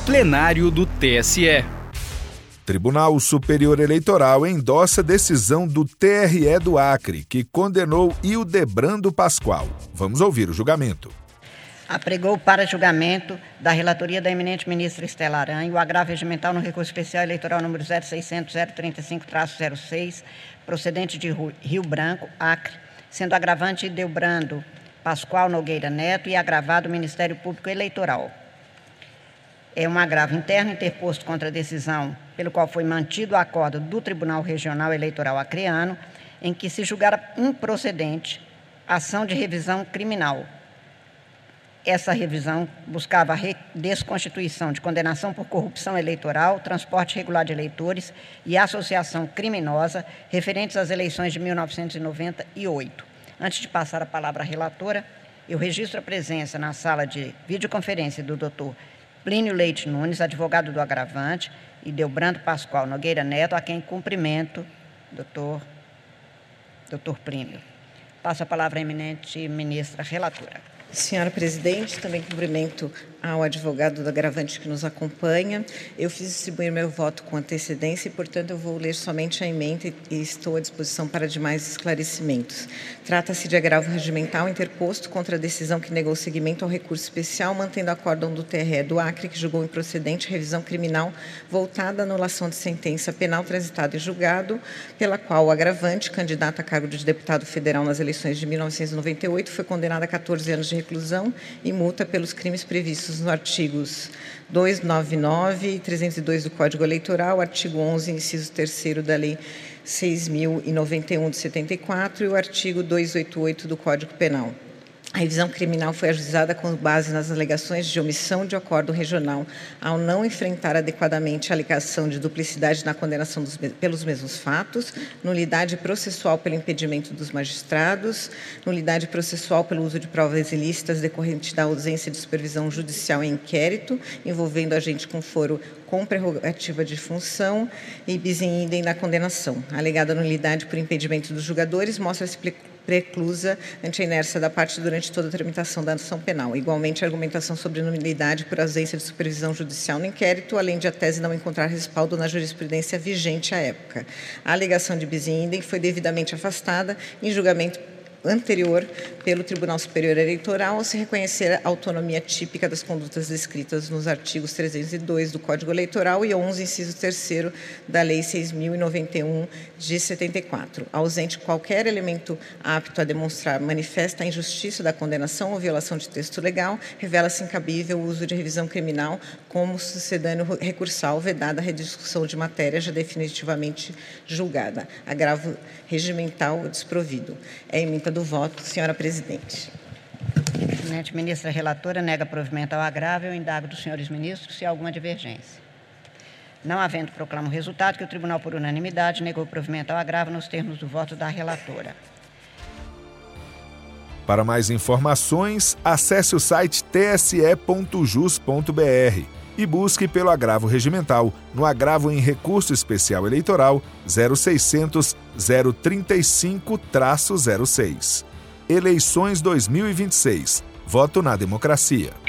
plenário do TSE. Tribunal Superior Eleitoral endossa decisão do TRE do Acre, que condenou Hildebrando Pascoal. Vamos ouvir o julgamento. Apregou para julgamento da relatoria da eminente ministra Estela Aranha o agravo regimental no recurso especial eleitoral número 0600-035-06, procedente de Rio Branco, Acre, sendo agravante Hildebrando Pascoal Nogueira Neto e agravado o Ministério Público Eleitoral. É um agravo interno interposto contra a decisão pelo qual foi mantido o acordo do Tribunal Regional Eleitoral Acreano, em que se julgara improcedente a ação de revisão criminal. Essa revisão buscava a desconstituição de condenação por corrupção eleitoral, transporte irregular de eleitores e associação criminosa referentes às eleições de 1998. Antes de passar a palavra à relatora, eu registro a presença na sala de videoconferência do Dr. Plínio Leite Nunes, advogado do agravante, e Hildebrando Pascoal Nogueira Neto, a quem cumprimento, doutor Plínio. Passo a palavra à eminente ministra relatora. Senhora presidente, também cumprimento ao advogado do agravante que nos acompanha. Eu fiz distribuir meu voto com antecedência e, portanto, eu vou ler somente a emenda e estou à disposição para demais esclarecimentos. Trata-se de agravo regimental interposto contra a decisão que negou seguimento ao recurso especial, mantendo acórdão do TRE do Acre, que julgou improcedente revisão criminal voltada à anulação de sentença penal transitada e julgado, pela qual o agravante, candidato a cargo de deputado federal nas eleições de 1998, foi condenado a 14 anos de reclusão e multa pelos crimes previstos nos artigos 299 e 302 do Código Eleitoral, artigo 11, inciso 3º da Lei 6.091 de 74 e o artigo 288 do Código Penal. A revisão criminal foi ajuizada com base nas alegações de omissão de acordo regional ao não enfrentar adequadamente a alegação de duplicidade na condenação pelos mesmos fatos, nulidade processual pelo impedimento dos magistrados, nulidade processual pelo uso de provas ilícitas decorrente da ausência de supervisão judicial em inquérito, envolvendo agente com foro com prerrogativa de função e bis in idem na condenação. A alegada nulidade por impedimento dos julgadores mostra-se preclusa ante a inércia da parte durante toda a tramitação da ação penal. Igualmente, a argumentação sobre nulidade por ausência de supervisão judicial no inquérito, além de a tese não encontrar respaldo na jurisprudência vigente à época. A alegação de bis in idem foi devidamente afastada em julgamento anterior pelo Tribunal Superior Eleitoral, ao se reconhecer a autonomia típica das condutas descritas nos artigos 302 do Código Eleitoral e 11, inciso 3º da Lei 6.091 de 74. Ausente qualquer elemento apto a demonstrar manifesta injustiça da condenação ou violação de texto legal, revela-se incabível o uso de revisão criminal como sucedâneo recursal, vedada a rediscussão de matéria já definitivamente julgada. Agravo regimental desprovido. É ementa do voto, senhora presidente. Eminente ministra relatora, nega provimento ao agravo. Eu indago dos senhores ministros se há alguma divergência. Não havendo, proclamo o resultado que o tribunal, por unanimidade, negou provimento ao agravo nos termos do voto da relatora. Para mais informações, acesse o site tse.jus.br e busque pelo agravo regimental no agravo em recurso especial eleitoral 0600-035-06. Eleições 2026. Voto na democracia.